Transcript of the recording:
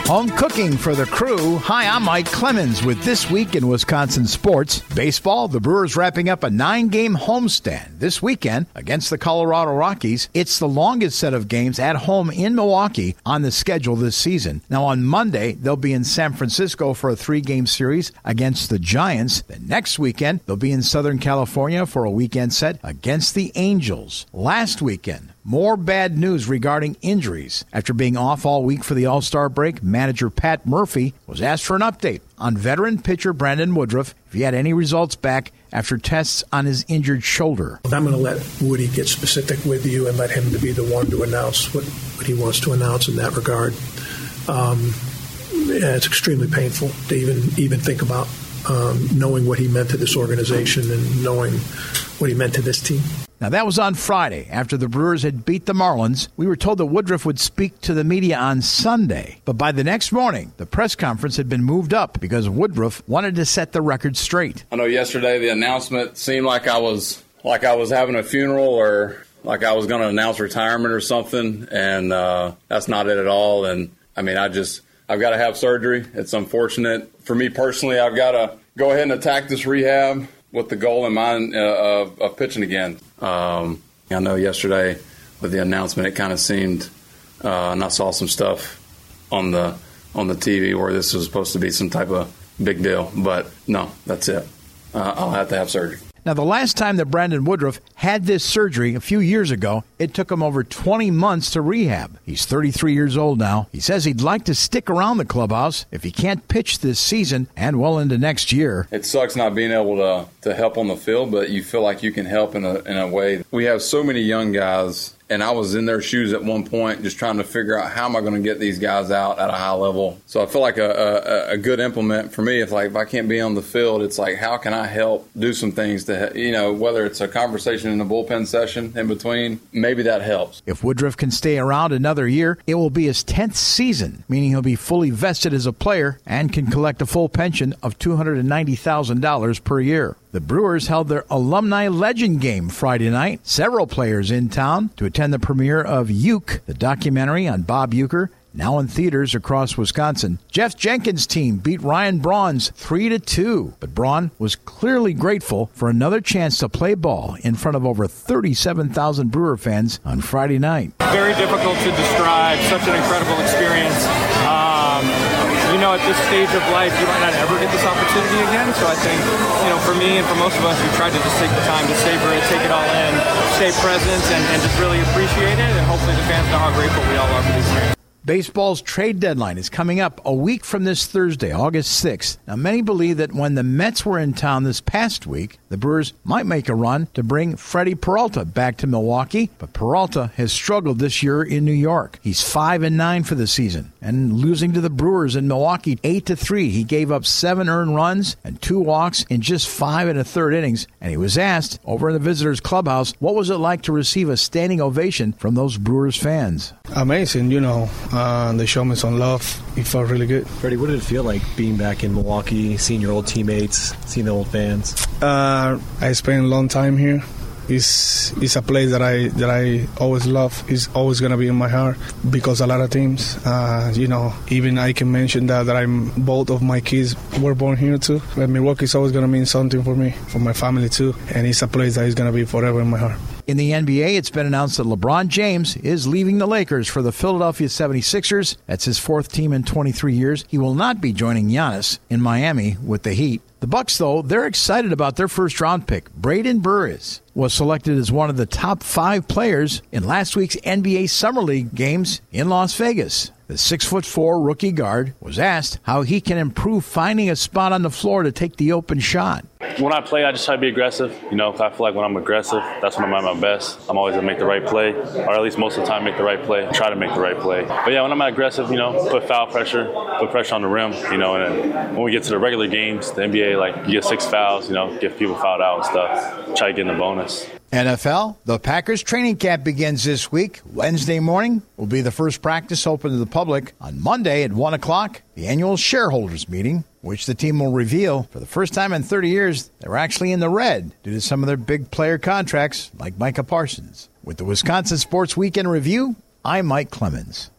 Home cooking for the crew. Hi, I'm Mike Clemens with This Week in Wisconsin Sports. Baseball, the Brewers wrapping up a 9-game homestand this weekend against the Colorado Rockies. It's the longest set of games at home in Milwaukee on the schedule this season. Now on Monday, they'll be in San Francisco for a 3-game series against the Giants. The next weekend, they'll be in Southern California for a weekend set against the Angels. Last weekend, more bad news regarding injuries. After being off all week for the All-Star break, manager Pat Murphy was asked for an update on veteran pitcher Brandon Woodruff if he had any results back after tests on his injured shoulder. I'm going to let Woody get specific with you and let him to be the one to announce what he wants to announce in that regard. It's extremely painful to even think about knowing what he meant to this organization and knowing what he meant to this team. Now, that was on Friday. After the Brewers had beat the Marlins, we were told that Woodruff would speak to the media on Sunday. But by the next morning, the press conference had been moved up because Woodruff wanted to set the record straight. I know yesterday the announcement seemed like I was having a funeral or like I was going to announce retirement or something, and that's not it at all. And, I mean, I've got to have surgery. It's unfortunate. For me personally, I've got to go ahead and attack this rehab with the goal in mind of pitching again. I know yesterday with the announcement, it kind of seemed, and I saw some stuff on the TV where this was supposed to be some type of big deal. But no, that's it. I'll have to have surgery. Now, the last time that Brandon Woodruff had this surgery a few years ago, it took him over 20 months to rehab. He's 33 years old now. He says he'd like to stick around the clubhouse if he can't pitch this season and well into next year. It sucks not being able to help on the field, but you feel like you can help in a way. We have so many young guys, and I was in their shoes at one point just trying to figure out how am I going to get these guys out at a high level. So I feel like a good implement for me, if I can't be on the field, it's like how can I help do some things to, whether it's a conversation in the bullpen session in between, maybe that helps. If Woodruff can stay around another year, it will be his 10th season, meaning he'll be fully vested as a player and can collect a full pension of $290,000 per year. The Brewers held their Alumni Legend Game Friday night. Several players in town to attend the premiere of Uke, the documentary on Bob Uecker, now in theaters across Wisconsin. Jeff Jenkins' team beat Ryan Braun's 3-2, but Braun was clearly grateful for another chance to play ball in front of over 37,000 Brewer fans on Friday night. Very difficult to describe, such an incredible experience. At this stage of life, you might not ever get this opportunity again. So I think, for me and for most of us, we tried to just take the time to savor it, take it all in, stay present, and just really appreciate it. And hopefully the fans know how grateful we all are for these things. Baseball's trade deadline is coming up a week from this Thursday, August 6th. Now, many believe that when the Mets were in town this past week, the Brewers might make a run to bring Freddie Peralta back to Milwaukee, but Peralta has struggled this year in New York. He's 5-9 for the season, and losing to the Brewers in Milwaukee 8-3. He gave up 7 earned runs and 2 walks in just 5 1/3 innings, and he was asked over in the visitors' clubhouse, what was it like to receive a standing ovation from those Brewers fans? Amazing, they showed me some love. It felt really good. Freddie, what did it feel like being back in Milwaukee, seeing your old teammates, seeing the old fans? I spent a long time here. It's a place that I always love. It's always going to be in my heart because a lot of teams, even I can mention that both of my kids were born here too. But Milwaukee is always going to mean something for me, for my family too. And it's a place that is going to be forever in my heart. In the NBA, it's been announced that LeBron James is leaving the Lakers for the Philadelphia 76ers. That's his 4th team in 23 years. He will not be joining Giannis in Miami with the Heat. The Bucks, though, they're excited about their first-round pick. Braden Burris was selected as one of the top 5 players in last week's NBA Summer League games in Las Vegas. The 6'4" rookie guard was asked how he can improve finding a spot on the floor to take the open shot. When I play, I just try to be aggressive. I feel like when I'm aggressive, that's when I'm at my best. I'm always going to make the right play, or at least most of the time make the right play, try to make the right play. But yeah, when I'm aggressive, put foul pressure, put pressure on the rim, and then when we get to the regular games, the NBA, you get 6 fouls, get people fouled out and stuff, try to get in the bonus. NFL, the Packers training camp begins this week. Wednesday morning will be the first practice open to the public. On Monday at 1 o'clock, the annual shareholders meeting, which the team will reveal for the first time in 30 years, they're actually in the red due to some of their big player contracts like Micah Parsons. With the Wisconsin Sports Weekend Review, I'm Mike Clemens.